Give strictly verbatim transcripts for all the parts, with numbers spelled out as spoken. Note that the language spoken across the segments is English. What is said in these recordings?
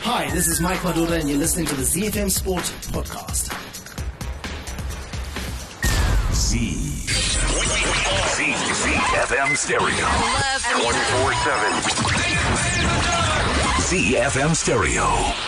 Hi, this is Mike Madoda and you're listening to the Z F M Sport Podcast. Z. Z. Z F M Stereo. twenty-four seven. Z F M Stereo.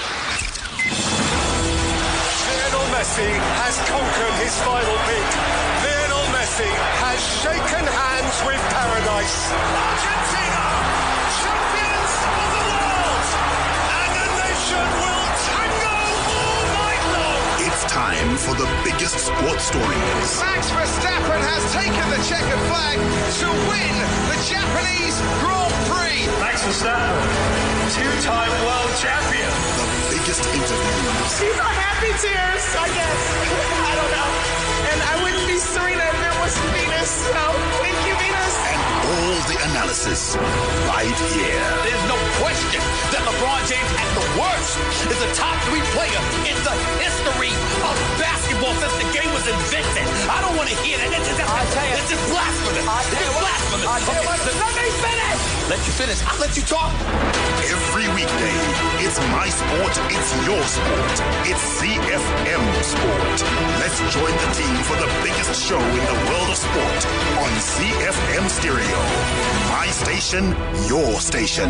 Lionel Messi has conquered his final peak. Lionel Messi has shaken hands with paradise. Argentina, champions of the world, and the nation will tango all night long. It's time for the biggest sports stories. Max Verstappen has taken the checkered flag to win the Japanese Grand Prix. Max Verstappen, two-time world champion. The biggest interviews. These are happy tears, I guess. I don't know. And I wouldn't be Serena if there wasn't Venus. So thank you, Venus. And all the analysis right here. There's no question that LeBron James, at the worst, is a top three player in the history of basketball since the game was invented. I don't want to hear that. It's just, it's just blasphemous. It's blasphemous. Okay, let me finish. Let you finish. I'll let you talk. Every weekday, it's my sport, it's your sport. It's Z F M Sport. Let's join the team for the biggest show in the world of sport on Z F M Stereo. My station, your station.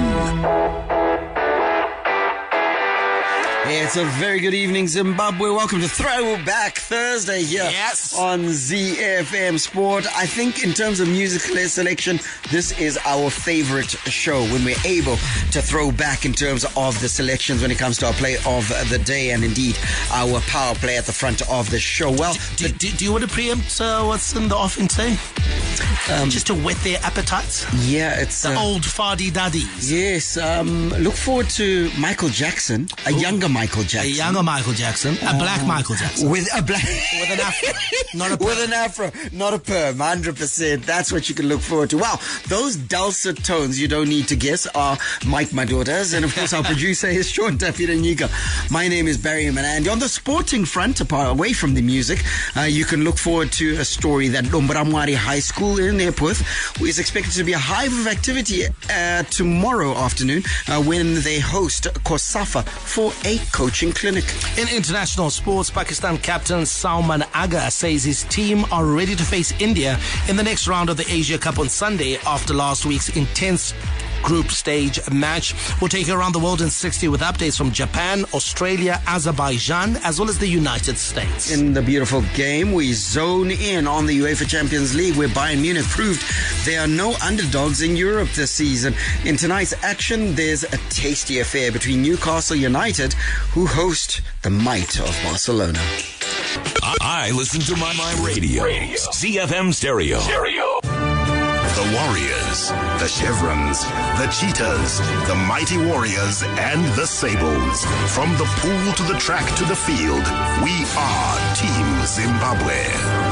It's a very good evening, Zimbabwe. Welcome to Throwback Thursday here Yes. on Z F M Sport. I think in terms of musical selection, this is our favorite show when we're able to throw back in terms of the selections when it comes to our play of the day and indeed our power play at the front of the show. Well, Do, do, do you want to preempt uh, what's in the offing today? Um, Just to whet their appetites? yeah, it's... The uh, old faddy-daddies. Yes, um, look forward to Michael Jackson, a younger Michael A Jackson. younger Michael Jackson. A black Michael Jackson. With a black... With an afro. Not a With an afro, not a perm, one hundred percent. That's what you can look forward to. Wow, those dulcet tones you don't need to guess are Mike Madoda's. And of course, our producer is Sean Tafiranyika. My name is Barry Manandi. On the sporting front, apart away from the music, uh, you can look forward to a story that Dombaramwari High School in Epworth is expected to be a hive of activity uh, tomorrow afternoon uh, when they host COSAFA for a coaching clinic. In international sports, Pakistan captain Salman Agha says his team are ready to face India in the next round of the Asia Cup on Sunday after last week's intense group stage match. We'll take you around the world in sixty with updates from Japan, Australia, Azerbaijan, as well as the United States. In the beautiful game, we zone in on the UEFA Champions League where Bayern Munich proved there are no underdogs in Europe this season. In tonight's action, there's a tasty affair between Newcastle United, who host the might of Barcelona. I, I listen to my, my radio. radio. Z F M Stereo. Stereo. The Warriors, the Chevrons, the Cheetahs, the Mighty Warriors, and the Sables. From the pool to the track to the field, we are Team Zimbabwe.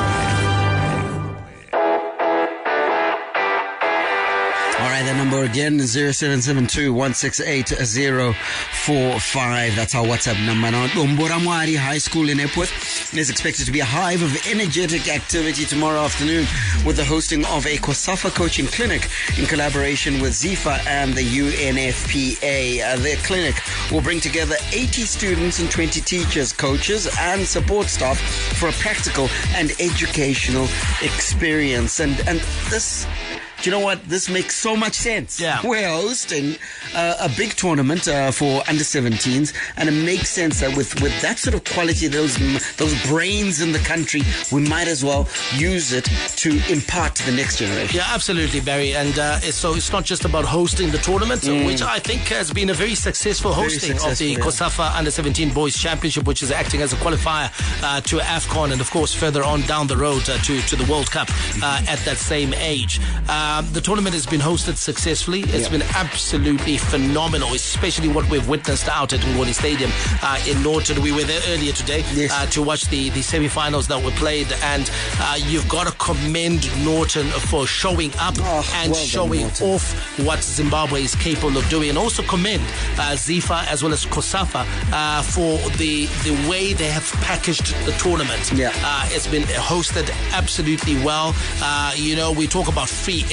All right, the number again is zero seven seven two, one six eight, zero four five. That's our WhatsApp number. Now, Domboramwari High School in Epworth is expected to be a hive of energetic activity tomorrow afternoon with the hosting of a COSAFA coaching clinic in collaboration with ZIFA and the U N F P A. Uh, their clinic will bring together eighty students and twenty teachers, coaches, and support staff for a practical and educational experience. And, and this... Do you know what? This makes so much sense. Yeah. We're hosting uh, a big tournament uh, for under seventeens, and it makes sense that with, with that sort of quality, those those brains in the country, we might as well use it to impart to the next generation. Yeah, absolutely, Barry. And uh, it's, so it's not just about hosting the tournament, mm. which I think has been a very successful hosting very successful, of the yeah. COSAFA Under seventeen Boys Championship, which is acting as a qualifier uh, to AFCON and, of course, further on down the road uh, to, to the World Cup uh, at that same age. Uh, Um, the tournament has been hosted successfully. It's yeah. been absolutely phenomenal, especially what we've witnessed out at Ngoni Stadium uh, in Norton. We were there earlier today yes. uh, to watch the, the semi-finals that were played, and uh, you've got to commend Norton for showing up oh, and well showing done, off what Zimbabwe is capable of doing, and also commend uh, ZIFA as well as COSAFA uh, for the the way they have packaged the tournament. Yeah. Uh, it's been hosted absolutely well. Uh, you know, we talk about free entry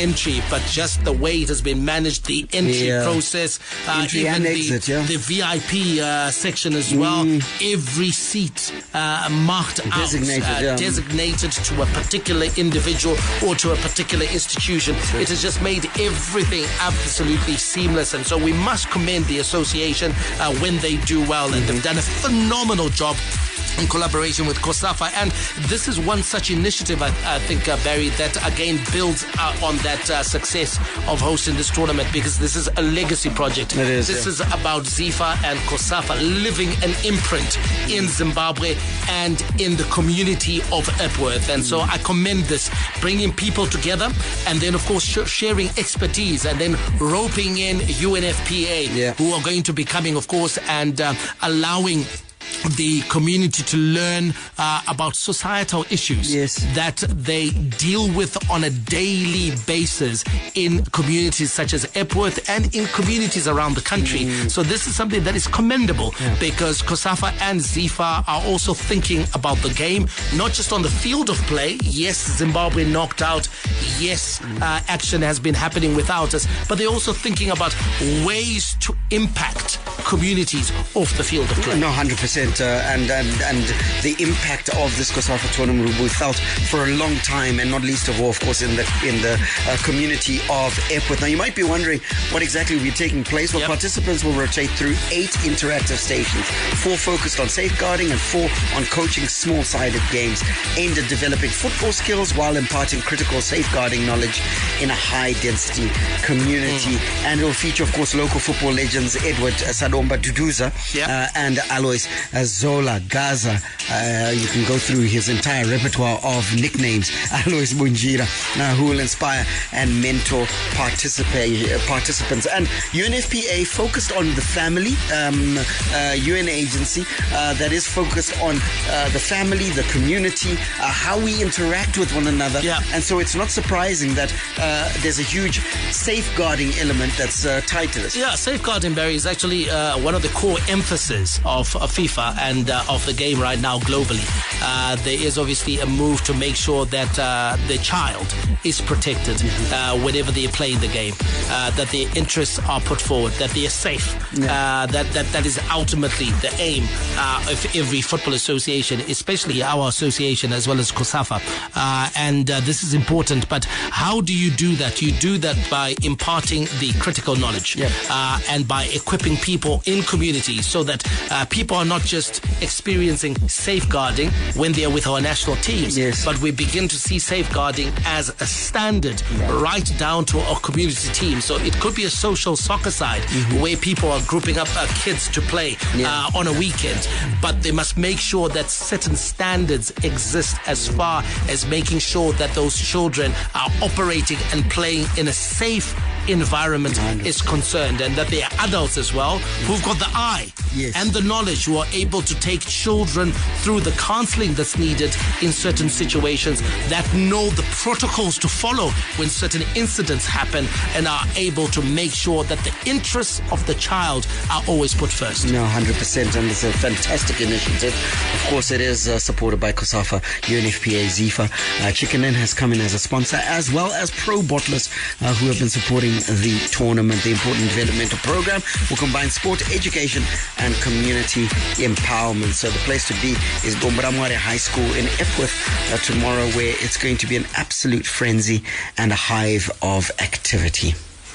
entry, but just the way it has been managed, the entry Yeah. process, uh, Entry even and the, exit, yeah. the V I P uh, section as well. Every seat uh, marked Designated, out, uh, yeah. designated to a particular individual or to a particular institution. It has just made everything absolutely seamless, and so we must commend the association uh, when they do well, and they've done a phenomenal job in collaboration with COSAFA. And this is one such initiative, I, I think, uh, Barry, that again builds uh, on that uh, success of hosting this tournament, because this is a legacy project. It is, this yeah. is about ZIFA and COSAFA living an imprint in Zimbabwe and in the community of Epworth. And so I commend this, bringing people together, and then, of course, sh- sharing expertise, and then roping in U N F P A, Yeah. who are going to be coming, of course, and uh, allowing the community to learn uh, about societal issues Yes. that they deal with on a daily basis in communities such as Epworth and in communities around the country. Mm. So this is something that is commendable, yeah. because COSAFA and ZIFA are also thinking about the game, not just on the field of play. Yes, Zimbabwe knocked out. Yes, mm. uh, action has been happening without us, but they're also thinking about ways to impact communities off the field of play. No, one hundred percent. Uh, and, and and the impact of this COSAFA tournament will be felt for a long time, and not least of all, of course, in the in the uh, community of Epworth. Now, you might be wondering what exactly will be taking place. Well, yep. Participants will rotate through eight interactive stations, four focused on safeguarding and four on coaching small-sided games aimed at developing football skills while imparting critical safeguarding knowledge in a high-density community. Mm. And it will feature, of course, local football legends Edward Sadomba Duduza yep. uh, and Alois uh, Zola Gaza. Uh, you can go through his entire repertoire of nicknames, Alois Bunjira, uh, who will inspire and mentor participate, uh, participants. And U N F P A focused on the family, um, uh, U N agency uh, that is focused on uh, the family, the community, uh, how we interact with one another. Yeah. And so it's not surprising that uh, there's a huge safeguarding element that's uh, tied to this. Yeah, safeguarding, Barry, is actually uh, one of the core emphasis of, of FIFA and uh, of the game right now globally. Uh, there is obviously a move to make sure that uh, the child is protected uh, whenever they play the game, uh, that their interests are put forward, that they are safe. Yeah. Uh, that, that that is ultimately the aim uh, of every football association, especially our association as well as COSAFA. Uh, and uh, this is important, but how do you do that? You do that by imparting the critical knowledge yeah. uh, and by equipping people in communities so that uh, people are not just experiencing safeguarding when they are with our national teams, yes. but we begin to see safeguarding as a standard yeah. right down to our community team. So it could be a social soccer side mm-hmm. where people are grouping up uh, kids to play yeah. uh, on a weekend, but they must make sure that certain standards exist as far as making sure that those children are operating and playing in a safe environment is concerned, and that they are adults as well who've got the eye yes. and the knowledge, who are able to take children through the counseling that's needed in certain situations, that know the protocols to follow when certain incidents happen, and are able to make sure that the interests of the child are always put first. No, one hundred percent, and it's a fantastic initiative. Of course, it is uh, supported by COSAFA, U N F P A, ZIFA. Uh, Chicken Inn has come in as a sponsor, as well as Pro Bottlers, uh, who have been supporting the tournament. The important developmental program will combine sport, education, and community empowerment. So the place to be is Bombaramware High School in Epworth uh, tomorrow, where it's going to be an absolute frenzy and a hive of activity.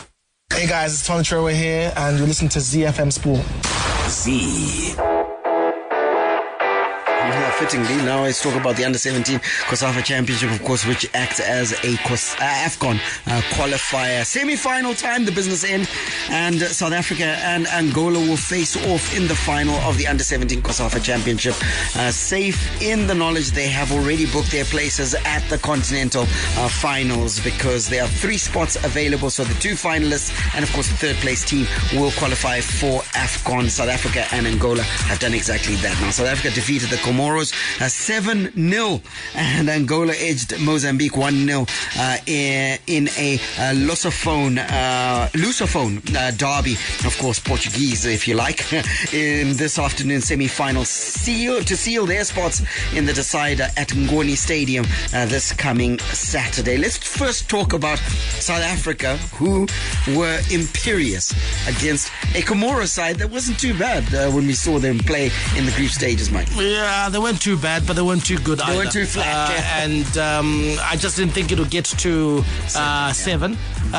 Hey guys, it's Tony Trevor here, and you're listening to Z F M Sport. Z. Fittingly, now let's talk about the under seventeen COSAFA Championship, of course, which acts as a Cos- uh, AFCON uh, qualifier. Semi-final time, the business end, and uh, South Africa and Angola will face off in the final of the under seventeen COSAFA Championship. Uh, safe in the knowledge they have already booked their places at the continental uh, finals, because there are three spots available. So the two finalists and, of course, the third place team will qualify for AFCON. South Africa and Angola have done exactly that. Now, South Africa defeated the Comoros Comoros uh, seven nil, and Angola edged Mozambique one nil uh, in, in a uh, Lusophone, uh, Lusophone uh, derby, of course Portuguese if you like, in this afternoon semi-final seal, to seal their spots in the decider at Ngoni Stadium uh, this coming Saturday. Let's first talk about South Africa, who were imperious against a Comoros side that wasn't too bad uh, when we saw them play in the group stages, Mike. Yeah, they weren't too bad, but they weren't too good they either. They weren't too flat. Uh, yeah. And um, I just didn't think it would get to uh, seven.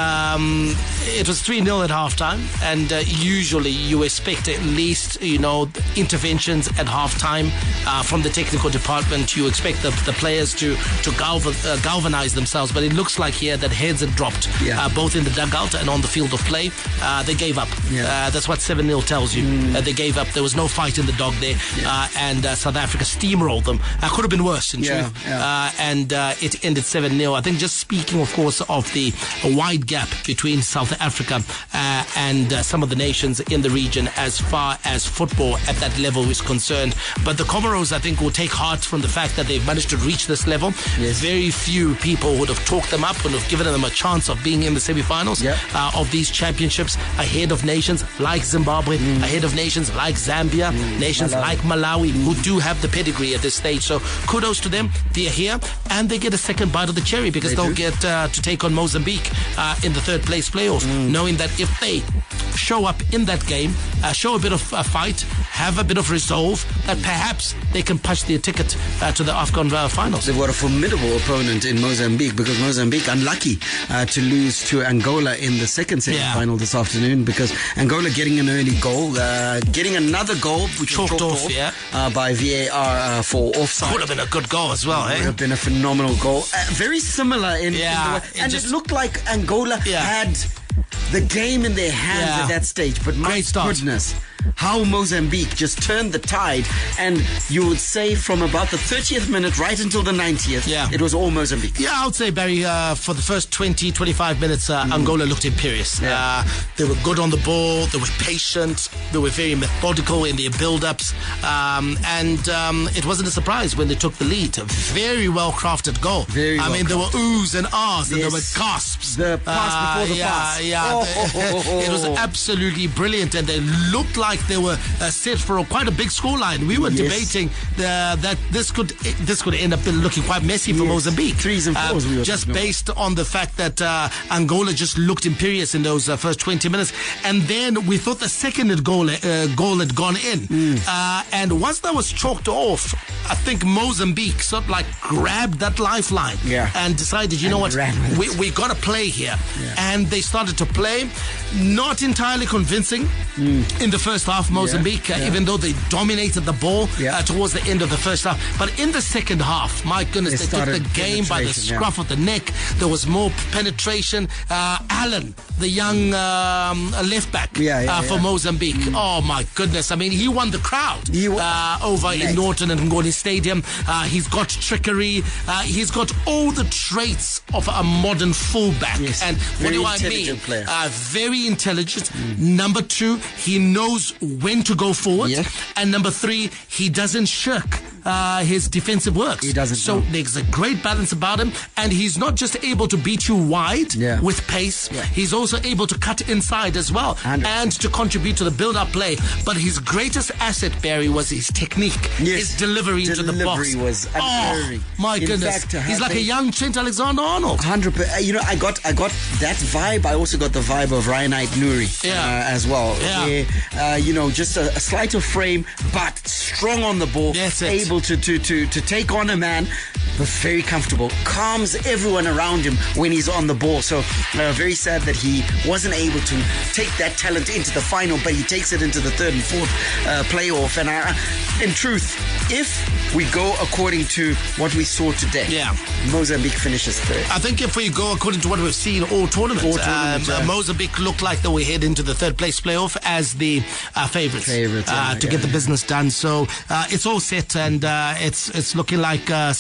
Um, it was three nil at halftime, and uh, usually you expect at least, you know, interventions at halftime uh, from the technical department. You expect the, the players to, to galvan, uh, galvanize themselves, but it looks like here that heads had dropped, yeah. uh, both in the dugout and on the field of play. Uh, they gave up. Yeah. Uh, that's what seven nil tells you. Mm. Uh, they gave up. There was no fight in the dog there, yeah. uh, and uh, South Africa steamrolled them. Uh, could have been worse, in yeah, truth. Yeah. Uh, and uh, it ended seven nil. I think just speaking, of course, of the wide gap between South Africa uh, and uh, some of the nations in the region as far as football at that level is concerned. But the Comoros, I think, will take heart from the fact that they've managed to reach this level. Yes. Very few people would have talked them up, would have given them a chance of being in the semi-finals yep. uh, of these championships, ahead of nations like Zimbabwe, mm. ahead of nations like Zambia, mm. nations Malawi. like Malawi, mm. who do have the pedigree at this stage. So kudos to them. They're here, and they get a second bite of the cherry because they they'll do. get uh, to take on Mozambique uh, in the third place playoff, mm. knowing that if they show up in that game, uh, show a bit of a fight, have a bit of resolve, that perhaps they can punch their ticket uh, to the AFCON uh, finals. They've got a formidable opponent in Mozambique, because Mozambique unlucky uh, to lose to Angola in the second semi-final yeah. this afternoon, because Angola getting an early goal, uh, getting another goal which chalked, was chalked off, off yeah. uh, by V A R uh, for offside. Would have been a good goal as well, eh? Would have been a phenomenal goal. Uh, very similar in, yeah, in the way. it And just, it looked like Angola yeah. had the game in their hands yeah. at that stage. But my goodness, how Mozambique just turned the tide. And you would say from about the thirtieth minute right until the ninetieth, yeah. it was all Mozambique. Yeah, I would say, Barry, uh, for the first twenty, twenty-five minutes, uh, mm. Angola looked imperious. Yeah. Uh, they were good on the ball, they were patient, they were very methodical in their build-ups, um, and um, it wasn't a surprise when they took the lead. A very well-crafted goal. Very I well mean, there were oohs and ahs, and yes. there were gasps. The pass uh, before the yeah, pass. Yeah, oh, the, oh, oh, oh. It was absolutely brilliant, and they looked like they were uh, set for a, quite a big scoreline. We were yes. debating the, that this could this could end up looking quite messy for yes. Mozambique. Threes and fours. Uh, we were just based on the fact that uh, Angola just looked imperious in those uh, first twenty minutes, and then we thought the second goal uh, goal had gone in, mm. uh, and once that was chalked off, I think Mozambique sort of like grabbed that lifeline yeah. and decided, you and know what, we we got to play here, yeah. and they started to play. Not entirely convincing mm. in the first half, Mozambique, yeah. uh, Yeah. even though they dominated the ball yeah. uh, towards the end of the first half. But in the second half, my goodness, they, they took the game by the scruff yeah. of the neck. There was more penetration. Uh, Allen, the young um, left back yeah, yeah, uh, for yeah. Mozambique. Mm. Oh, my goodness. I mean, he won the crowd he w- uh, over Next. in Norton and Ngoni Stadium. Uh, he's got trickery. Uh, he's got all the traits of a modern fullback. Yes. And very what do I mean? Player. Uh, very intelligent. Mm. Number two, he knows when to go forward. Yeah. And number three, he doesn't shirk uh, his defensive works. He doesn't. So know. there's a great balance about him, and he's not just able to beat you wide yeah. with pace. Yeah. He's also able to cut inside as well, one hundred percent. And to contribute to the build-up play. But his greatest asset, Barry, was his technique, yes. his delivery, delivery into the box. Delivery was oh, my In goodness, fact, he's like a young Trent Alexander-Arnold. one hundred percent. You know, I got I got that vibe. I also got the vibe of Ryan Aït-Nouri yeah. uh, as well. Yeah. Where, uh, you know, just a, a slighter frame, but strong on the ball, That's it. able to, to, to, to take on a man, but very comfortable, calms everyone around him when he's on the ball. So uh, very sad that he wasn't able to take that talent into the final, but he takes it into the third and fourth uh, playoff. And I, in truth, if we go according to what we saw today, yeah. Mozambique finishes third. I think if we go according to what we've seen all tournaments, all tournaments um, yeah. uh, Mozambique looked like they were heading into the third place playoff as the uh, favourites Favourites, uh, yeah, to yeah, get the yeah. business done. So uh, it's all set, and uh, it's it's looking like uh, South Africa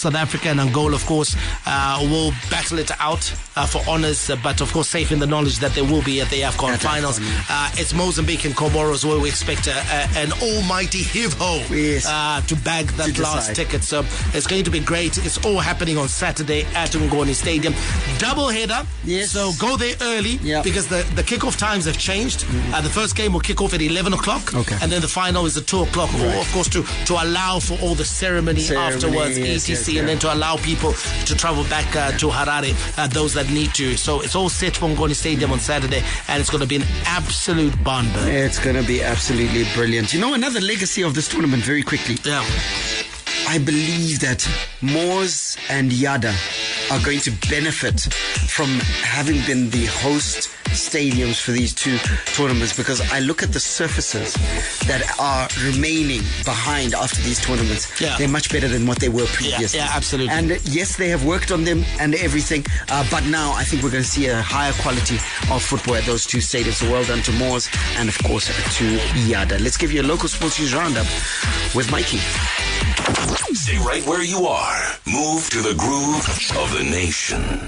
Africa and Angola, of course, uh, will battle it out uh, for honours, uh, but of course safe in the knowledge that they will be at the AFCON at finals. AFCON, yeah. uh, it's Mozambique and Comoros where we expect a, a, an almighty heave-ho yes. uh, to bag that to last decide. ticket. So it's going to be great. It's all happening on Saturday at Ngoni Stadium. Double header. Yes. So go there early yep. because the, the kickoff times have changed. Mm-hmm. Uh, the first game will kick off at eleven o'clock. Okay. And then the final is at two o'clock. Right. Or, of course, to, to allow for all the ceremony, ceremony afterwards, yes, et cetera. Yes, yes, and then to allow people to travel back uh, yeah. to Harare, uh, those that need to. So it's all set for Ngoni Stadium on Saturday, and it's going to be an absolute barn burner. It's going to be absolutely brilliant. You know, another legacy of this tournament, very quickly. Yeah. I believe that Moors and Yada are going to benefit from having been the host stadiums for these two tournaments, because I look at the surfaces that are remaining behind after these tournaments. Yeah. They're much better than what they were previously. Yeah, yeah, absolutely. And yes, they have worked on them and everything, uh, but now I think we're going to see a higher quality of football at those two stadiums. So well done to Moors and, of course, to Yada. Let's give you a local sports news roundup with Mikey. Stay right where you are. Move to the groove of the nation.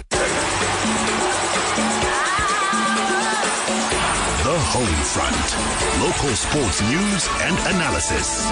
The Home Front. Local sports news and analysis.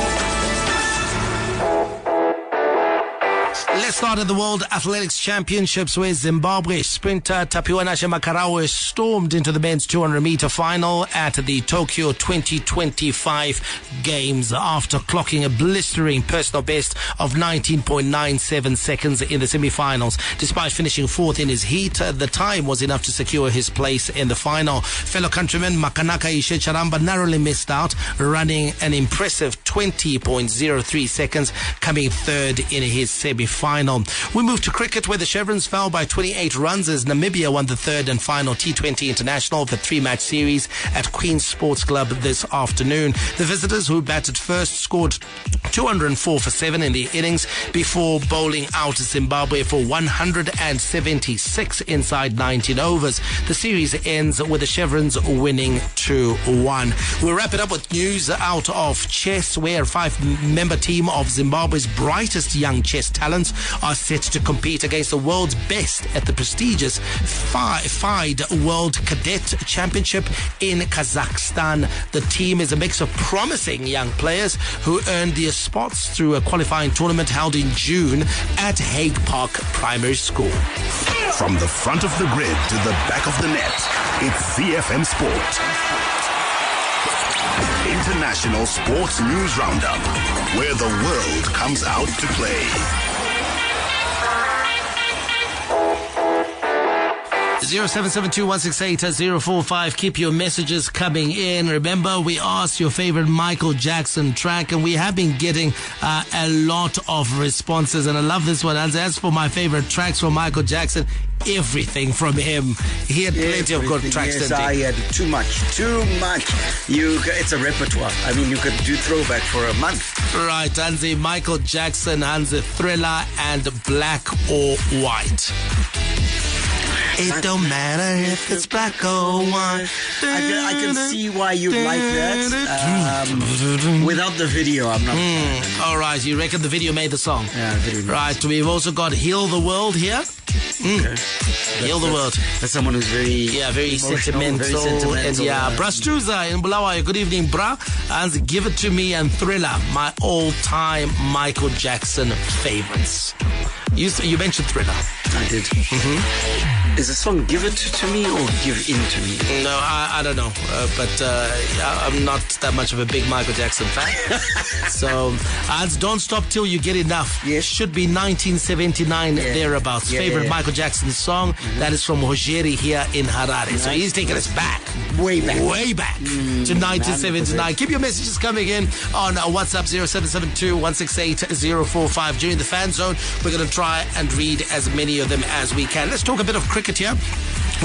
Let's start at the World Athletics Championships, where Zimbabwe sprinter Tapiwanashe Makarawe stormed into the men's two hundred meter final at the Tokyo twenty twenty-five Games after clocking a blistering personal best of nineteen point nine seven seconds in the semi-finals. Despite finishing fourth in his heat, the time was enough to secure his place in the final. Fellow countryman Makanaka Ishecharamba narrowly missed out, running an impressive twenty point zero three seconds, coming third in his semi-final. We move to cricket, where the Chevrons fell by twenty-eight runs as Namibia won the third and final T twenty International of the three-match series at Queen's Sports Club this afternoon. The visitors, who batted first, scored two hundred four for seven in the innings before bowling out Zimbabwe for one hundred seventy-six inside nineteen overs. The series ends with the Chevrons winning two one. We'll wrap it up with news out of chess, where a five-member team of Zimbabwe's brightest young chess talents are set to compete against the world's best at the prestigious FIDE World Cadet Championship in Kazakhstan. The team is a mix of promising young players who earned their spots through a qualifying tournament held in June at Hague Park Primary School. From the front of the grid to the back of the net, it's C F M Sport. International Sports News Roundup, where the world comes out to play. zero seven seven two one six eight zero four five. Keep your messages coming in. Remember, we asked your favorite Michael Jackson track, and we have been getting uh, a lot of responses, and I love this one. As, as for my favorite tracks from Michael Jackson, everything from him. He had plenty everything, of good tracks. Yes, I had too much, too much. You, it's a repertoire. I mean, you could do throwback for a month. Right, Hansi, Michael Jackson, Hansi, Thriller, and Black or White. It don't matter if it's black or white. I can, I can see why you like that. Um, without the video, I'm not. Mm, all right, you reckon the video made the song? Yeah, the video. Right, we've also got Heal the World here. Mm. Okay. Heal the World. That's someone who's very yeah, very sentimental, very sentimental. And yeah, uh, Brastruza in Bulawayo. Good evening, Bra. And Give It To Me and Thriller, my all-time Michael Jackson favorites. You, you mentioned Thriller. I did. Mm-hmm. Is the song Give It To Me or Give In To Me? No, I, I don't know. Uh, but uh, I'm not that much of a big Michael Jackson fan. So, and Don't Stop Till You Get Enough. Yes. Should be nineteen seventy-nine, yeah. thereabouts. Yeah, Favorite yeah, yeah. Michael Jackson song. Mm-hmm. That is from Hojeri here in Harare. Nice. So he's taking us back. Way back. Way back mm, to nineteen seventy-nine. Keep your messages coming in on uh, WhatsApp zero seven seven two one six eight zero four five. During the fan zone, we're going to try and read as many of them as we can. Let's talk a bit of cricket here,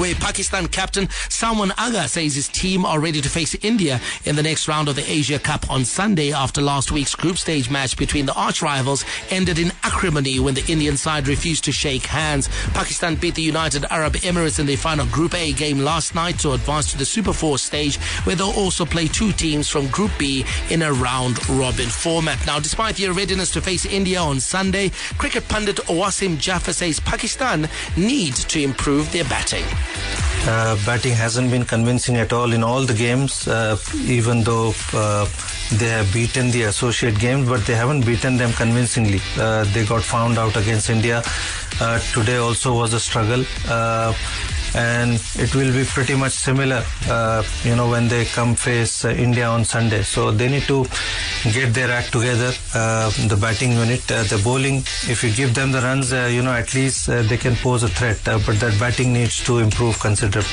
where Pakistan captain Salman Agha says his team are ready to face India in the next round of the Asia Cup on Sunday after last week's group stage match between the arch rivals ended in acrimony when the Indian side refused to shake hands. Pakistan beat the United Arab Emirates in their final Group A game last night to advance to the Super Four stage, where they'll also play two teams from Group B in a round-robin format. Now, despite their readiness to face India on Sunday, cricket pundit Wasim Jaffer says Pakistan need to improve their batting. Uh, batting hasn't been convincing at all in all the games, uh, even though uh, they have beaten the associate games, but they haven't beaten them convincingly. Uh, they got found out against India. Uh, today also was a struggle. Uh, and it will be pretty much similar, uh, you know, when they come face uh, India on Sunday. So they need to get their act together, uh, the batting unit. Uh, the bowling, if you give them the runs, uh, you know, at least uh, they can pose a threat. Uh, but that batting needs to improve considerably.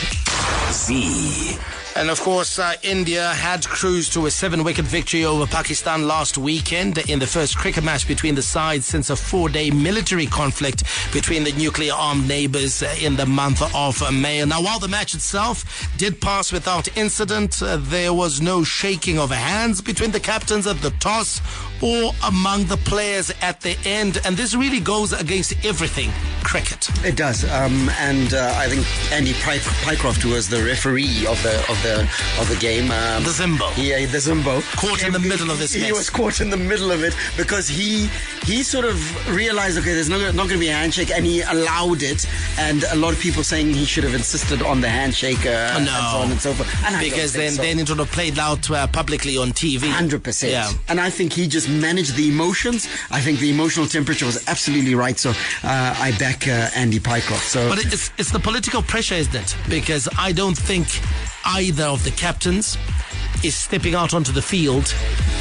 Z. And of course, uh, India had cruised to a seven-wicket victory over Pakistan last weekend in the first cricket match between the sides since a four-day military conflict between the nuclear-armed neighbours uh, in the month of May. Now, while the match itself did pass without incident, uh, there was no shaking of hands between the captains at the toss or among the players at the end. And this really goes against everything cricket. It does. Um, and uh, I think Andy Py- Pycroft, who was the referee of the of the of the game, um, the Zimbo, yeah, the Zimbo, caught in the middle of this. He mess. was caught in the middle of it because he he sort of realized, okay, there's not not going to be a handshake, and he allowed it. And a lot of people saying he should have insisted on the handshake, uh, oh, no. and so on and so forth. And because then so. then it would have played out uh, publicly on T V. Hundred percent. Yeah. And I think he just managed the emotions. I think the emotional temperature was absolutely right. So uh, I back uh, Andy Pycroft. So, but it's it's the political pressure, isn't it? Because I don't think either of the captains is stepping out onto the field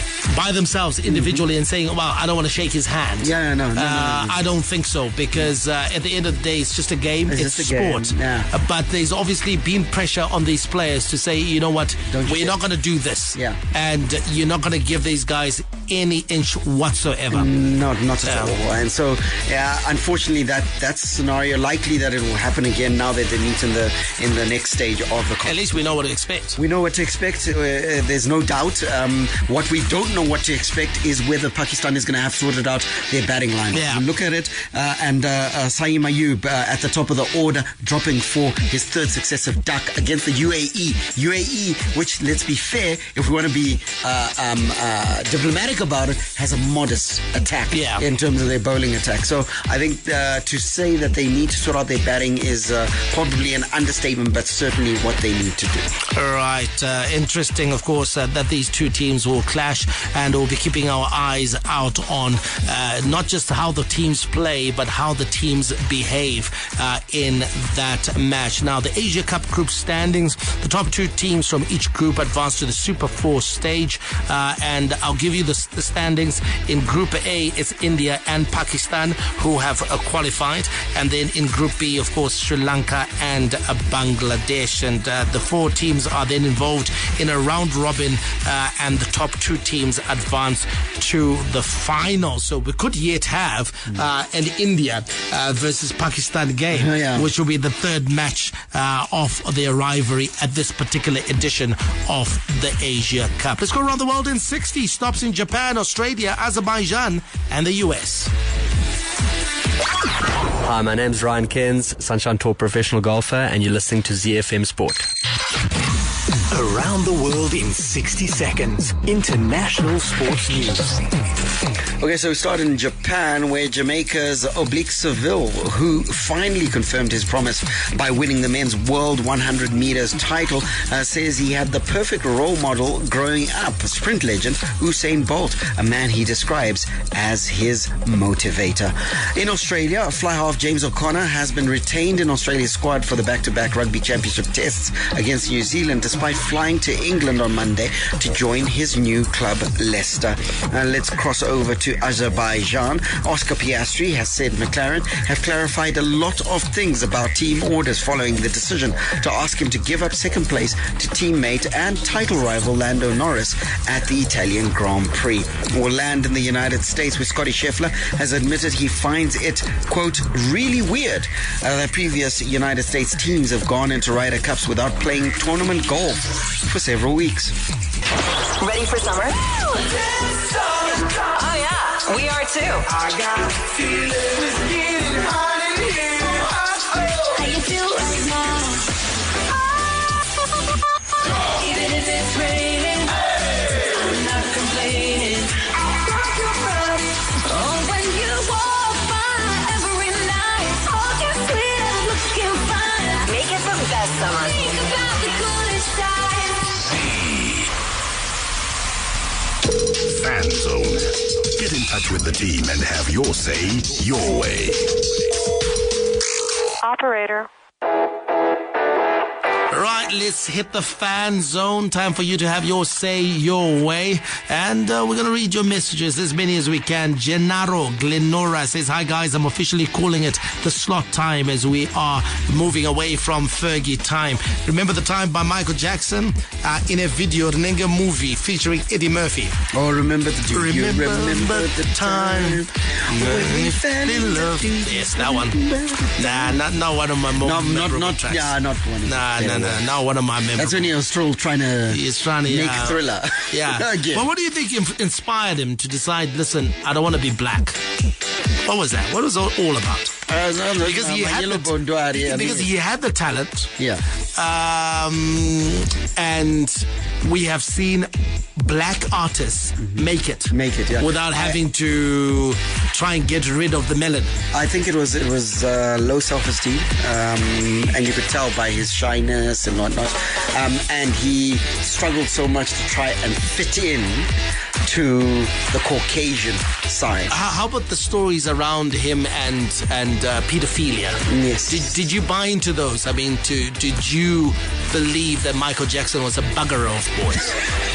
by themselves individually mm-hmm. and saying, well, I don't want to shake his hand. Yeah, no, no, no, uh, no, no. I don't think so, because uh, at the end of the day, it's just a game. It's, it's just a sport. Game. Yeah. Uh, but there's obviously been pressure on these players to say, you know what, don't we're not going to do this. Yeah. And you're not going to give these guys any inch whatsoever. Not, not at yeah. all. And so, yeah, unfortunately, that that's a scenario likely that it will happen again now that they meet in the in the next stage of the competition. At least we know what to expect. We know what to expect. Uh, there's no doubt. Um, what we don't know what to expect is whether Pakistan is going to have sorted out their batting line. Yeah. You look at it, uh, and uh, uh, Saeem Ayub uh, at the top of the order, dropping for his third successive duck against the U A E. U A E, which, let's be fair, if we want to be uh, um, uh, diplomatic about it, has a modest attack yeah. in terms of their bowling attack. So I think uh, to say that they need to sort out their batting is uh, probably an understatement, but certainly what they need to do. All right. Uh, interesting, of course, uh, that these two teams will clash, and we'll be keeping our eyes out on uh, not just how the teams play, but how the teams behave uh, in that match. Now, the Asia Cup group standings, the top two teams from each group advance to the Super Four stage, uh, and I'll give you the, the standings. In Group A, it's India and Pakistan who have uh, qualified, and then in Group B, of course, Sri Lanka and uh, Bangladesh, and uh, the four teams are then involved in a round robin, uh, and the top two teams advance to the final. So we could yet have uh, an India uh, versus Pakistan game, oh, yeah. which will be the third match uh, of their rivalry at this particular edition of the Asia Cup. Let's go around the world in sixty stops in Japan, Australia, Azerbaijan, and the U S. Hi, my name's Ryan Cairns, Sunshine Tour professional golfer, and you're listening to Z F M Sport. Around the world in sixty seconds. International sports news. Okay, so we start in Japan, where Jamaica's Oblique Seville, who finally confirmed his promise by winning the men's world one hundred meters title, uh, says he had the perfect role model growing up, sprint legend Usain Bolt, a man he describes as his motivator. In Australia, fly half James O'Connor has been retained in Australia's squad for the back-to-back rugby championship tests against New Zealand, despite flying to England on Monday to join his new club, Leicester. Uh, let's cross over to Azerbaijan. Oscar Piastri has said McLaren have clarified a lot of things about team orders following the decision to ask him to give up second place to teammate and title rival Lando Norris at the Italian Grand Prix. We'll land in the United States, where Scotty Scheffler has admitted he finds it, quote, really weird uh, that previous United States teams have gone into Ryder Cups without playing tournament golf for several weeks. Ready for summer? Oh yeah, we are too. I got a feeling it's getting hot in here. How you feel right now? Even if it's raining, I'm not complaining. Oh, when you walk by every night, all you sweet and looking fine. Make it the best summer. Think about the coolest time. Fan Zone. Get in touch with the team and have your say your way. Operator. Right, let's hit the fan zone. Time for you to have your say your way. And uh, we're going to read your messages, as many as we can. Gennaro Glenora says, hi guys, I'm officially calling it the slot time as we are moving away from Fergie time. Remember the time by Michael Jackson uh, in a video, Renenga movie featuring Eddie Murphy. Oh, remember the do you remember, remember the time when we fell in love. Yes, that one. Nah, not, not one of my most no, memorable not, not, tracks. Yeah, not one of Nah, nah, nah, not one of my memorable. That's when he was still trying to, He's trying to make yeah. Thriller. Yeah. Again. Well, what do you think inf- inspired him to decide, listen, I don't want to be black? What was that? What was it all about? Uh, no, no, because no, he had the, Bondwari, I because mean, he had the talent. Yeah. Um, and we have seen black artists mm-hmm. make it, make it, yeah, without having I, to try and get rid of the melon. I think it was it was uh, low self-esteem, um, and you could tell by his shyness and whatnot. Um, and he struggled so much to try and fit in to the Caucasian side. How, how about the stories around him and and uh, pedophilia? Yes. Did, did you buy into those? I mean, to, did you believe that Michael Jackson was a bugger of boys?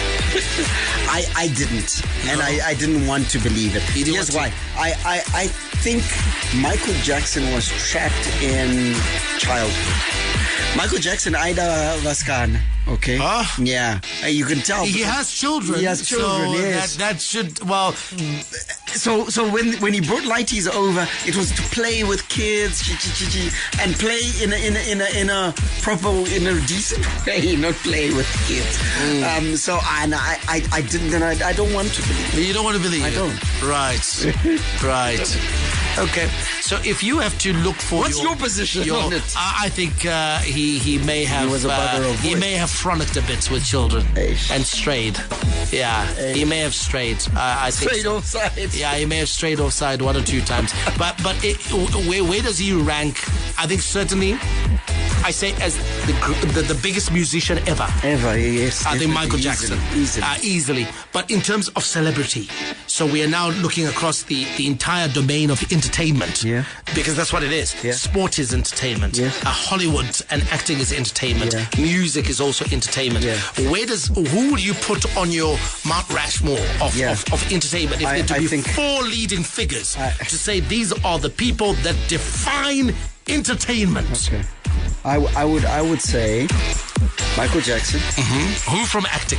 I, I didn't, no. and I, I didn't want to believe it. Here's why. I, I, I think Michael Jackson was trapped in childhood. Michael Jackson, Ida Vascan, okay? Huh? Yeah, uh, you can tell. He has children. He has children, so yes. That, that should, well... So so when when he brought Lighties over, it was to play with kids and play in a, in a, in a, in a proper, in a decent way, not play with kids. Mm. Um, so and I, I, I didn't, and I, I don't want to believe it. You don't want to believe I it? I don't. Right. Right. Okay, so if you have to look for what's your, your position your, on it? I, I think uh, he he may have he, was a uh, of he may have frolicked a bit with children Eish. and strayed. Yeah, Eish. He may have strayed. Uh, I think strayed offside. Yeah, he may have strayed offside one or two times. But but it, where where does he rank? I think certainly. I say as the, the the biggest musician ever. Ever, yes. I think Michael Jackson. Easily. Uh, easily. But in terms of celebrity, so we are now looking across the, the entire domain of entertainment. Yeah. Because that's what it is. Yeah. Sport is entertainment. Yeah. Uh, Hollywood and acting is entertainment. Yeah. Music is also entertainment. Yeah. Where does who would you put on your Mount Rushmore of, yeah. of, of entertainment if I, there to I be think four leading figures I, to say these are the people that define entertainment? Okay. I, w- I would I would say Michael Jackson. Mm-hmm. Who from acting?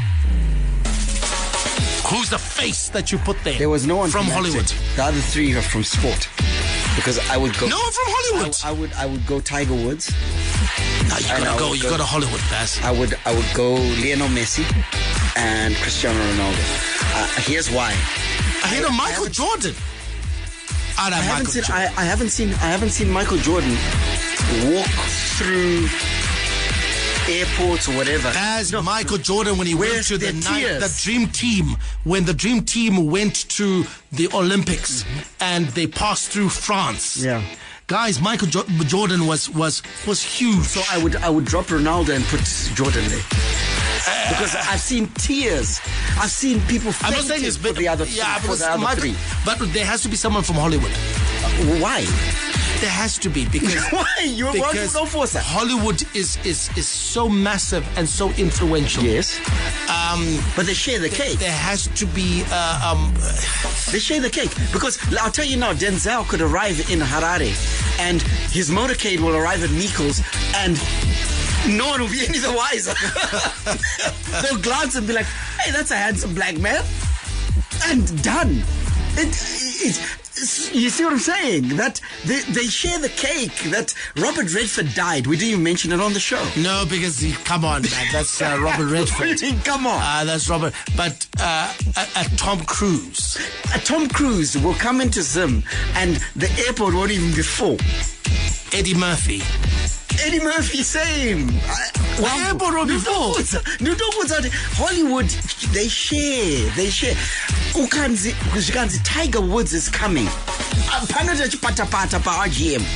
Who's the face that you put there? There was no one from, from Hollywood. Acting. The other three are from sport. Because I would go. No one from Hollywood. I, I would I would go Tiger Woods. No, you gotta go. You go to Hollywood, Baz. I would I would go Lionel Messi and Cristiano Ronaldo. Uh, here's why. I hear Michael Jordan. I, I haven't Michael seen. Jordan. I, I haven't seen. I haven't seen Michael Jordan walk through airports or whatever. As no. Michael Jordan, when he went to the night, the Dream Team, when the Dream Team went to the Olympics mm-hmm. and they passed through France. Yeah. Guys, Michael jo- Jordan was was was huge. So I would I would drop Ronaldo and put Jordan there. Uh, because I've seen tears. I've seen people fainting I'm not saying this, but, for the other, yeah, for the other Michael, three. But there has to be someone from Hollywood. Uh, why? There has to be because why you because no force Hollywood is, is is so massive and so influential. Yes. Um, Um, but they share the cake. There has to be. Uh, um, they share the cake because I'll tell you now, Denzel could arrive in Harare, and his motorcade will arrive at Nichols, and no one will be any the wiser. They'll glance and be like, "Hey, that's a handsome black man," and done. It, it, it, you see what I'm saying? That they, they share the cake. That Robert Redford died. We didn't even mention it on the show. No, because he, come on, man, that's uh, Robert Redford. Come on, uh, that's Robert. But uh, a, a Tom Cruise, a Tom Cruise will come into Zim, and the airport won't even be full. Eddie Murphy. Eddie Murphy, same. Well, airport will be full. Hollywood, they share. They share. Ukanzi, Ukanzi, Tiger Woods is coming. Pano pata pata pa R G M.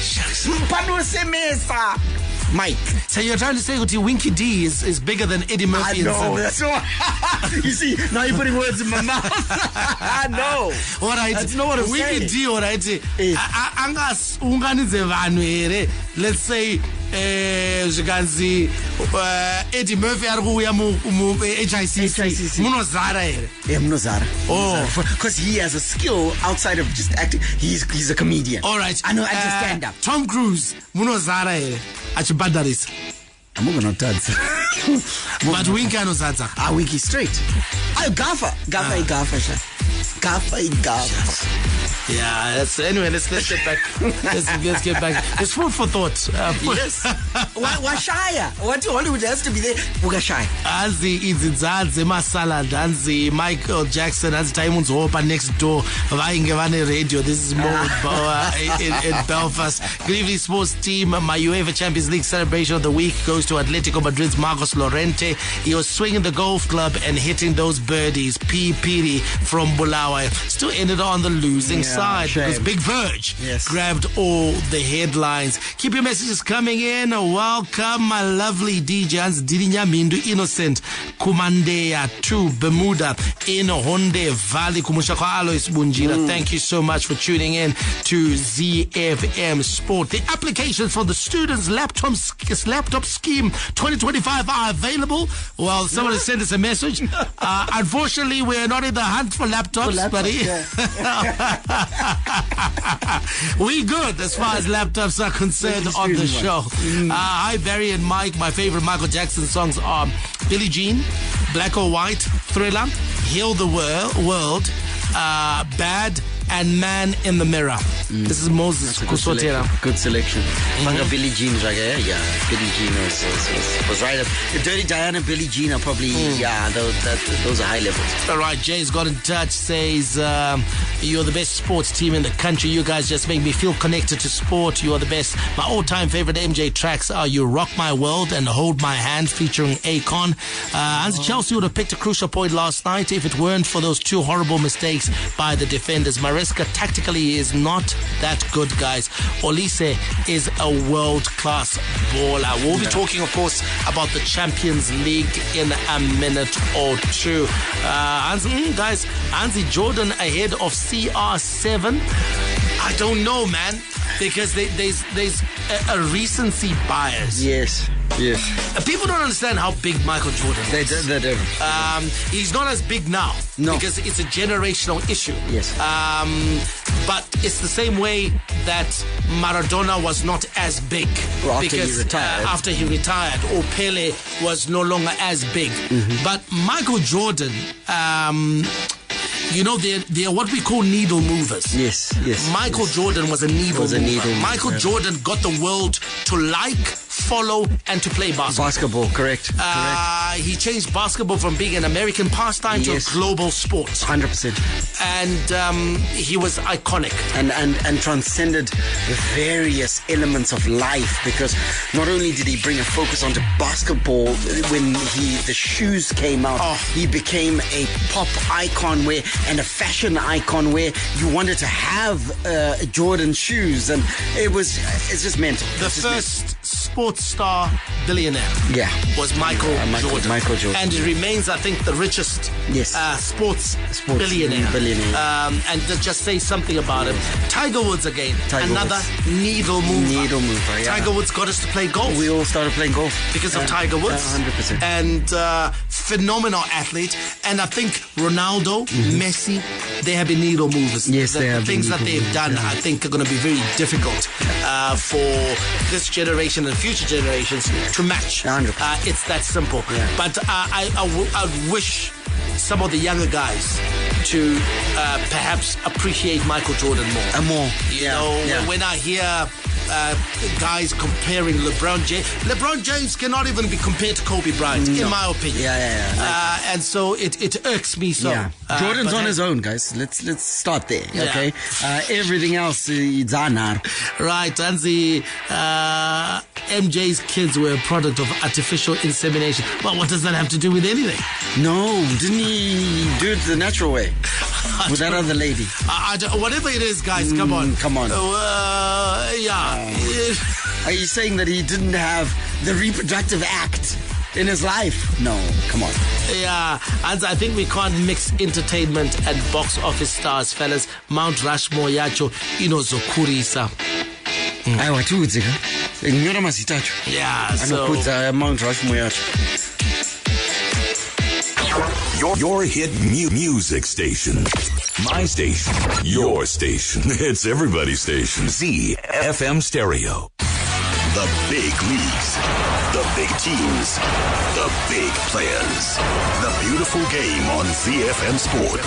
Pano semesa. Mike. So you're trying to say that Winky D is, is bigger than Eddie Murphy? I know, that's what. You see, now you're putting words in my mouth. I know. All right. That's not what I'm Winky saying. D, all right. Angas unganize vanu here. Let's say eh zvikanzi Eddie Murphy ari kuuya mu H I C C. Munozara here. Yeah, Munozara. Oh, because he has a skill outside of just acting. He's he's a comedian. All right. I know. I just stand up. Tom Cruise. Munozara here. Achibadaris. I'm not gonna dance. But Winky anozadza. Ah, Winky straight. Ah, Gafa, Gafa, Gafa, Gafa, Gafa. Yeah, that's anyway. Let's let's get back. Let's, let's get back. It's food for thought. Uh, yes. Washaya. What Hollywood has to be there. Washaya. Anzi Idzadze Masala Danzi Michael Jackson Anzi Taimun's Hopa next door. Vaingevane Radio. This is Mo uh, in, in Belfast. Good evening, sports team. My UEFA Champions League celebration of the week goes to Atletico Madrid's Marcos Llorente. He was swinging the golf club and hitting those birdies. P. Piri from Bulawayo still ended on the losing yeah. side Shame. because Big Verge yes. grabbed all the headlines. Keep your messages coming in. Welcome, my lovely D J Hans Dirinya Mindu Innocent Kumandea to Bermuda in Honde Valley Kumushaka Alois Bunjira. Mm. Thank you so much for tuning in to Z F M Sport. The applications for the students' laptop laptop scheme twenty twenty-five are available. Well, someone has sent us a message. Uh, unfortunately, we're not in the hunt for laptops, for laptops buddy. Yeah. We good as far as laptops are concerned on the show. Mm. Uh, hi, Barry and Mike. My favorite Michael Jackson songs are Billie Jean, Black or White, Thriller, Heal the World, world uh, Bad, and Man in the Mirror. Mm. This is Moses Kusotera. Good selection. Mm-hmm. Billie Jean, like, yeah, yeah. Billie Jean was, was, was, was right up. Dirty Diana, Billie Jean are probably, mm. yeah, those, that, those are high levels. All right, Jay's got in touch, says, um, you're the best sports team in the country. You guys just make me feel connected to sport. You are the best. My all-time favorite M J tracks are You Rock My World and Hold My Hand featuring Akon. Uh, Hans oh. Chelsea would have picked a crucial point last night if it weren't for those two horrible mistakes by the defenders. Maresca tactically is not that good, guys. Olise is a world-class baller. We'll be yeah. talking, of course, about the Champions League in a minute or two. Uh, Hans, mm, guys, Hansi Jordan ahead of C R seven. I don't know, man, because they, there's there's a, a recency bias. Yes. Yes. Uh, people don't understand how big Michael Jordan is. They do. They do. Um, he's not as big now. No. Because it's a generational issue. Yes. Um, but it's the same way that Maradona was not as big. Well, after because, he retired. Uh, after he retired. Or Pele was no longer as big. Mm-hmm. But Michael Jordan... Um, you know, they're, they're what we call needle movers. Yes, yes. Michael yes. Jordan was a needle was mover. A needle Michael mover. Jordan got the world to like, follow, and to play basketball. Basketball, correct. Uh, correct. He changed basketball from being an American pastime yes. to a global sport. one hundred percent. And um, he was iconic. And, and, and transcended various elements of life, because not only did he bring a focus onto basketball, when he the shoes came out, oh. he became a pop icon where and a fashion icon where you wanted to have uh, Jordan shoes, and it was it's just mental. The it's first mental. sports star billionaire. Yeah. Was Michael, Yeah, Michael- Jordan. Michael Jordan. And he remains, I think, the richest Yes. uh, sports, Sports billionaire. billionaire. Um, and to just say something about him. Tiger Woods again. Tiger Another Woods. needle mover. Needle mover, yeah. Tiger Woods got us to play golf. We all started playing golf. Because Yeah. of Tiger Woods. Yeah, one hundred percent. And uh, phenomenal athlete. And I think Ronaldo, Messi, they have been needle movers. Yes, the, they the have been things that needle they've done, movers, yeah. I think, are going to be very difficult uh, for this generation and future generations to match. one hundred percent. Uh, it's that simple. Yeah. But uh, I, I, w- I wish some of the younger guys to uh, perhaps appreciate Michael Jordan more. And more. You Yeah, know, yeah. when I hear uh, guys comparing LeBron James, LeBron James cannot even be compared to Kobe Bryant, in my opinion. Yeah, yeah, yeah. Uh, and so it, it irks me so. Yeah. Uh, Jordan's but on I- his own, guys. Let's let's start there. Yeah. Okay. Uh, everything else, uh, it's anar. Right, and the uh, M J's kids were a product of artificial insemination. Well, what does that have to do with anything? No, didn't he do it the natural way with that other lady? I, I don't- whatever it is, guys, come on. Mm, come on. Uh, yeah. Are you saying that he didn't have the reproductive act in his life? No, come on. Yeah, and I think we can't mix entertainment and box office stars, fellas. Mount Rushmore yacho inozokurisa. aiwa tiudze ka nyora mazita acho Yeah, so anokudza Mount Rushmore yacho. Your, your hit mu- music station. My station. Your station. It's everybody's station. Z F M Stereo. The big leagues. The big teams. The big players. The beautiful game on Z F M Sport.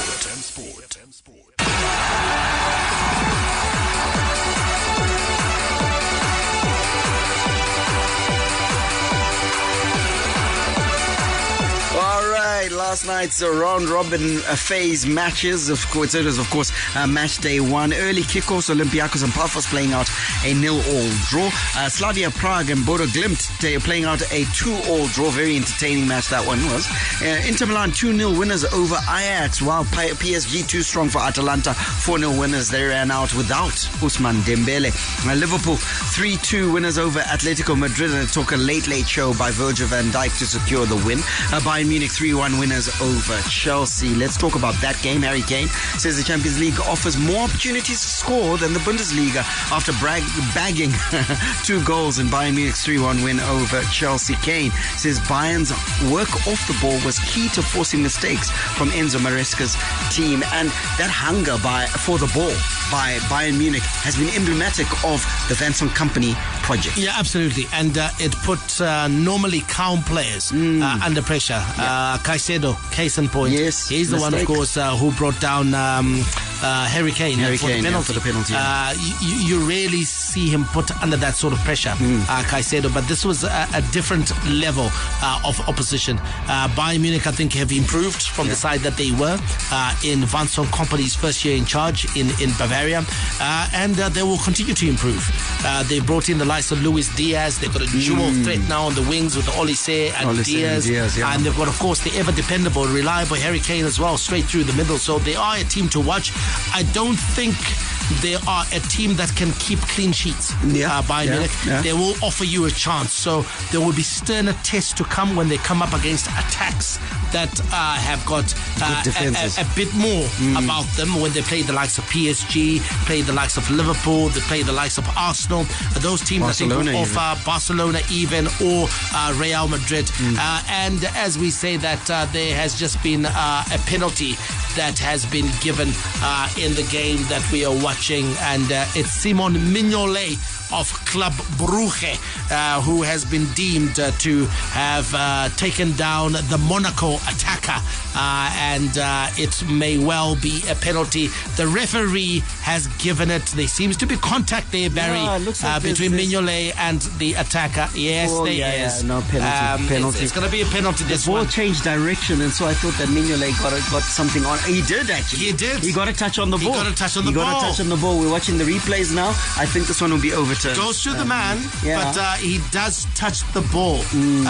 All right, last night's uh, round robin uh, phase matches. Of course, it was of course uh, match day one. Early kickoffs, Olympiacos and Pafos playing out a nil-all draw. Uh, Slavia Prague and Bodo Glimt they are playing out a two-all draw. Very entertaining match that one was. Uh, Inter Milan two nil winners over Ajax, while P S G too strong for Atalanta. four nil winners. They ran out without Ousmane Dembele. Uh, Liverpool three two winners over Atletico Madrid, and it took a late, late show by Virgil van Dijk to secure the win. Uh, Bayern Munich three one winners over Chelsea. Let's talk about that game. Harry Kane says the Champions League offers more opportunities to score than the Bundesliga after brag- bagging two goals in Bayern Munich's three one win over Chelsea. Kane says Bayern's work off the ball was key to forcing mistakes from Enzo Maresca's team, and that hunger by for the ball by Bayern Munich has been emblematic of the Vincent Kompany project. yeah, absolutely, and uh, it put uh, normally calm players uh, under pressure. Uh, Caicedo, case in point. Yes, he's the one, of mistake. course, uh, who brought down um, uh, Harry Kane Harry for, Kane, the yeah, penalty. for the penalty, yeah. Uh, you, you rarely see him put under that sort of pressure, uh, Caicedo, but this was a, a different level uh, of opposition. Uh, Bayern Munich, I think, have improved from Yeah. the side that they were uh, in Vincent Kompany's first year in charge in, in Bavaria, uh, and uh, they will continue to improve. Uh, they brought in the likes of Luis Diaz. They've got a dual threat now on the wings with Olise and Olise and Diaz, Diaz, yeah. and they've got, of course, the ever dependable, reliable Harry Kane as well, straight through the middle. So they are a team to watch. I don't think they are a team that can keep clean sheets. Yeah, uh, Bayern yeah, Munich. yeah. They will offer you a chance. So there will be sterner tests to come when they come up against attacks that uh, have got uh, Good a, defenses. a, a bit more about them when they play the likes of P S G, play the likes of Liverpool, they play the likes of Arsenal. Those teams Barcelona I think will even. offer Barcelona even or uh, Real Madrid. Uh, and as we say that uh, there has just been uh, a penalty that has been given uh, in the game that we are watching, and uh, it's Simon Mignolet of Club Brugge, uh, who has been deemed uh, to have uh, taken down the Monaco attacker, uh, and uh, it may well be a penalty. The referee has given it. There seems to be contact there, Barry, Yeah, it looks like uh, there's- between there's- Mignolet and the attacker. Yes, Oh, there yeah, is. yeah, no penalty, Um, penalty. It's, it's going to be a penalty. The This ball one. changed direction, and so I thought that Mignolet got a, got something on. He did actually. He did. He got a touch on the He ball. got a touch on he the got ball. a touch on the ball. We're watching the replays now. I think this one will be overturned. Goes to the Um, man, yeah. but uh, he does touch the ball.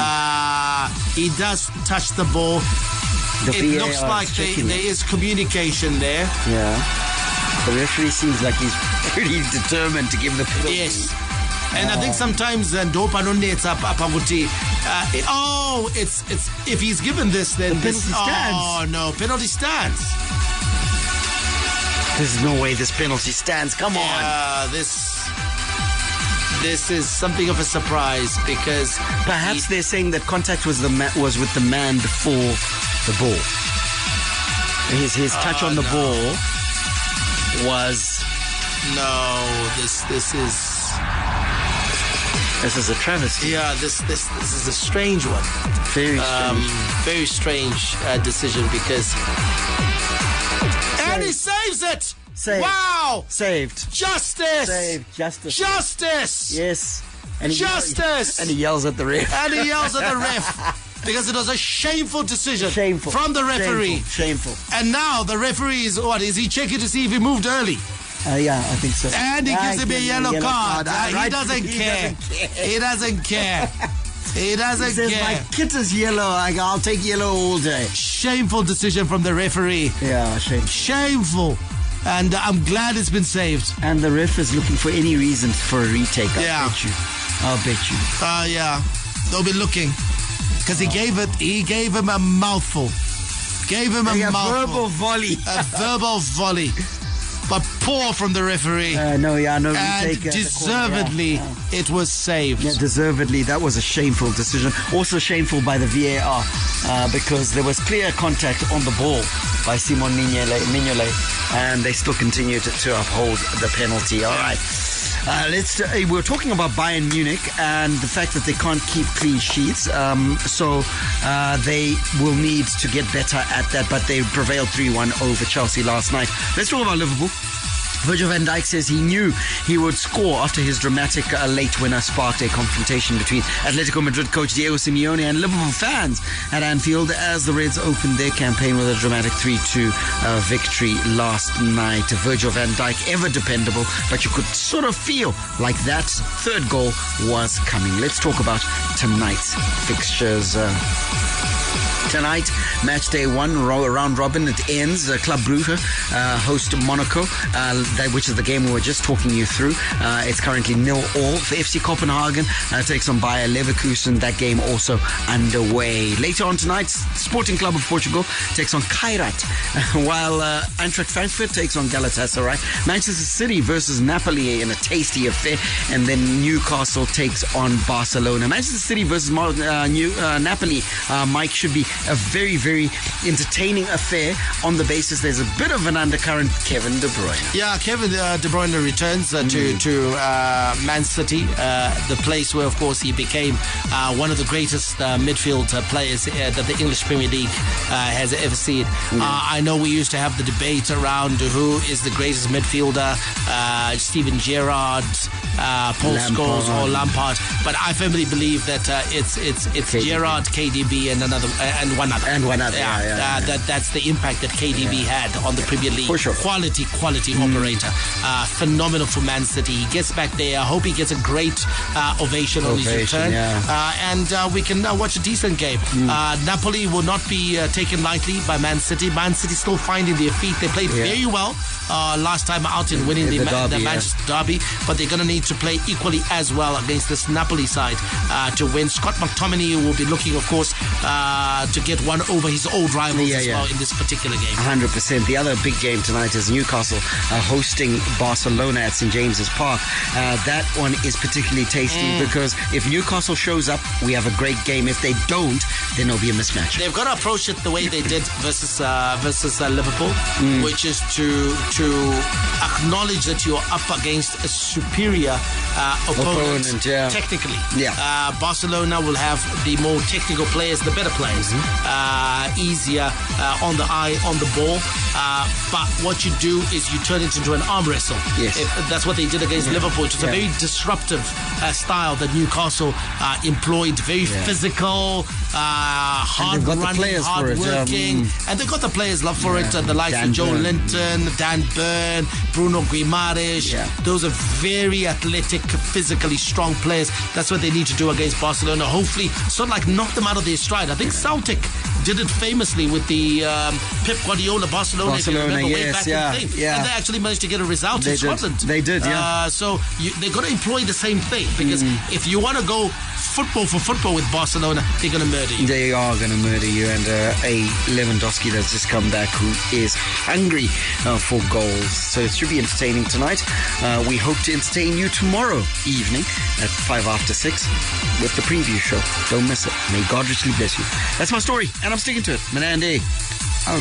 Uh, he does touch the ball. The it V A R looks is like they, checking there it. is communication there. Yeah. The referee seems like he's pretty determined to give the penalty. Yes. And I think sometimes uh, Ndopa Nonetsa Papavuti, uh, it, oh, it's it's if he's given this, then the this, penalty stands. Oh no, penalty stands. There's no way this penalty stands. Come on. Yeah, this this is something of a surprise because perhaps he, they're saying that contact was the ma- was with the man before the ball. His his touch oh, on the no. ball was no. This this is. This is a travesty. Yeah, this this this is a strange one. Very strange. Um, very strange uh, decision because. Saved. And he saves it! Saved. Wow! Saved. Justice! Saved. Justice. Justice! Yes. And he Justice! Yells, and he yells at the ref. And he yells at the ref. Because it was a shameful decision. Shameful. From the referee. Shameful. Shameful. And now the referee is, what, is he checking to see if he moved early? Uh, yeah, I think so. And he gives I him a yellow, yellow card. card. Uh, right. He, doesn't he, care. doesn't care. He doesn't care. He doesn't he says, care. My kit is yellow. I'll take yellow all day. Shameful decision from the referee. Yeah, shameful. Shameful. And uh, I'm glad it's been saved. And the ref is looking for any reason for a retake. I'll yeah. bet you. I'll bet you. Uh, yeah. They'll be looking. Because he gave it, he gave him a mouthful. Gave him a, a mouthful. verbal volley. A verbal volley. But poor from the referee. Uh, no, yeah, no and retake. And deservedly, yeah, yeah. it was saved. Yeah, deservedly. That was a shameful decision. Also shameful by the V A R uh, because there was clear contact on the ball by Simon Mignolet, and they still continued to, to uphold the penalty. All right. Uh, let's. Uh, we're talking about Bayern Munich and the fact that they can't keep clean sheets. Um, so uh, they will need to get better at that. But they prevailed three one over Chelsea last night. Let's talk about Liverpool. Virgil van Dijk says he knew he would score after his dramatic uh, late winner sparked a confrontation between Atletico Madrid coach Diego Simeone and Liverpool fans at Anfield as the Reds opened their campaign with a dramatic three two uh, victory last night. Virgil van Dijk, ever dependable, but you could sort of feel like that third goal was coming. Let's talk about tonight's fixtures. Uh, Tonight, match day one, round robin, it ends. Uh, Club Brugge uh, host Monaco, uh, that, which is the game we were just talking you through. Uh, it's currently nil all. The F C Copenhagen uh, takes on Bayer Leverkusen. That game also underway. Later on tonight, Sporting Club of Portugal takes on Kairat, while uh, Eintracht Frankfurt takes on Galatasaray. Manchester City versus Napoli in a tasty affair, and then Newcastle takes on Barcelona. Manchester City versus uh, New, uh, Napoli, uh, Mike, should be a very, very entertaining affair on the basis there's a bit of an undercurrent. Kevin De Bruyne. Yeah, Kevin uh, De Bruyne returns uh, to, mm. to uh, Man City, uh, the place where, of course, he became uh, one of the greatest uh, midfield uh, players uh, that the English Premier League uh, has ever seen. Mm. Uh, I know we used to have the debate around who is the greatest midfielder, uh, Steven Gerrard, uh, Paul Lampard. Scholes or Lampard, but I firmly believe that uh, it's it's it's K D B. Gerrard, K D B, and another uh, and one other. And one other. Yeah, yeah, yeah, uh, yeah. That that's the impact that K D B yeah. had on the Premier League. For sure. Quality, quality mm. operator. Uh, phenomenal for Man City. He gets back there. I hope he gets a great uh, ovation, ovation on his return. Yeah. Uh, and uh, we can uh, watch a decent game. Mm. Uh, Napoli will not be uh, taken lightly by Man City. Man City still finding their feet. They played yeah. very well uh, last time out in winning in the, the, derby, the Manchester yeah. derby, but they're going to need to play equally as well against this Napoli side uh, to win. Scott McTominay will be looking, of course, uh, to get one over his old rivals yeah, as yeah. well in this particular game. one hundred percent. The other big game tonight is Newcastle uh, hosting Barcelona at Saint James's Park. Uh, that one is particularly tasty mm. because if Newcastle shows up, we have a great game. If they don't, then there'll be a mismatch. They've got to approach it the way they did versus uh, versus uh, Liverpool, mm. which is to to acknowledge that you're up against a superior uh, opponent, opponent yeah. technically. Yeah. Uh, Barcelona will have the more technical players, the better players, mm-hmm. uh, easier uh, on the eye, on the ball. Uh, but what you do is you turn it into an arm wrestle. Yes. If that's what they did against yeah. Liverpool. It was yeah. a very disruptive uh, style that Newcastle uh, employed. Very yeah. physical, uh, hard running, hard working. Um, and they've got the players love for yeah. it. Uh, the likes Dan of Joe Byrne. Linton, Dan Burn, Bruno Guimaraes. Yeah. Those are very athletic, physically strong players. That's what they need to do against Barcelona. Hopefully, sort of like knock them out of their stride. I think Celtic did it famously with the um, Pep Guardiola Barcelona. Barcelona, if you remember, way yes, back yeah, in the thing. yeah. And they actually managed to get a result They in did. Scotland. They did, yeah. Uh, so you, they're going to employ the same thing because Mm. if you want to go football for football with Barcelona, they're going to murder you. They are going to murder you. And uh, a Lewandowski that's just come back who is hungry uh, for goals. So it should be entertaining tonight. Uh, we hope to entertain you tomorrow evening at five after six with the preview show. Don't miss it. May God richly bless you. That's my story, and I'm sticking to it. Menande, out.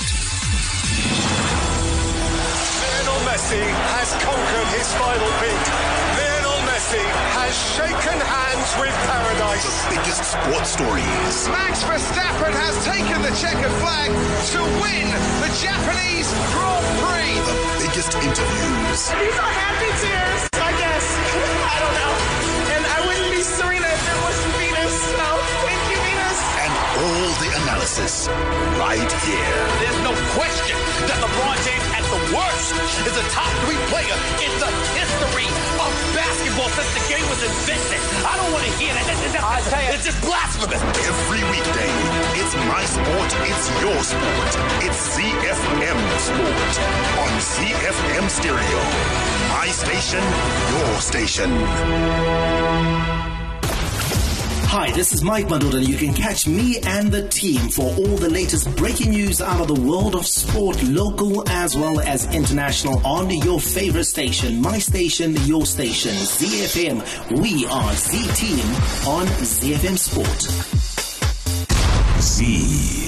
Lionel Messi has conquered his final peak. Lionel Messi has shaken hands with paradise. The biggest sports stories. Max Verstappen has taken the checkered flag to win the Japanese Grand Prix. The biggest interviews. These are happy tears, I guess. I don't know. And I wouldn't be Serena if it wasn't Venus. So thank you, Venus. And all the analysis right here. There's no question that LeBron James, at the worst, is a top three player in the history of basketball since the game was invented. I don't want to hear that. It's just, it's just blasphemous. Every weekday, it's my sport, it's your sport. It's Z F M Sport on Z F M Stereo. My station, your station. Hi, this is Mike Madoda, and you can catch me and the team for all the latest breaking news out of the world of sport, local as well as international, on your favorite station. My station, your station, Z F M. We are Z Team on Z F M Sport. Z